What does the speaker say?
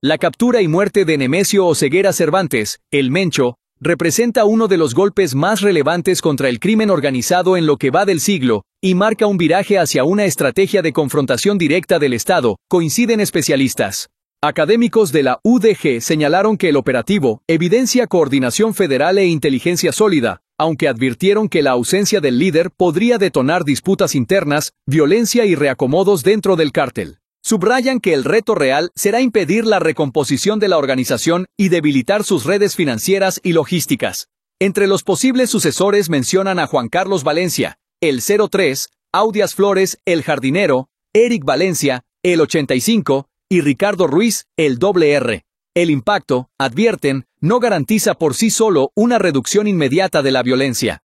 La captura y muerte de Nemesio Oseguera Cervantes, el Mencho, representa uno de los golpes más relevantes contra el crimen organizado en lo que va del siglo, y marca un viraje hacia una estrategia de confrontación directa del Estado, coinciden especialistas. Académicos de la UDG señalaron que el operativo evidencia coordinación federal e inteligencia sólida, aunque advirtieron que la ausencia del líder podría detonar disputas internas, violencia y reacomodos dentro del cártel. Subrayan que el reto real será impedir la recomposición de la organización y debilitar sus redes financieras y logísticas. Entre los posibles sucesores mencionan a Juan Carlos Valencia, el 03, Audias Flores, el Jardinero, Eric Valencia, el 85, y Ricardo Ruiz, el R. El impacto, advierten, no garantiza por sí solo una reducción inmediata de la violencia.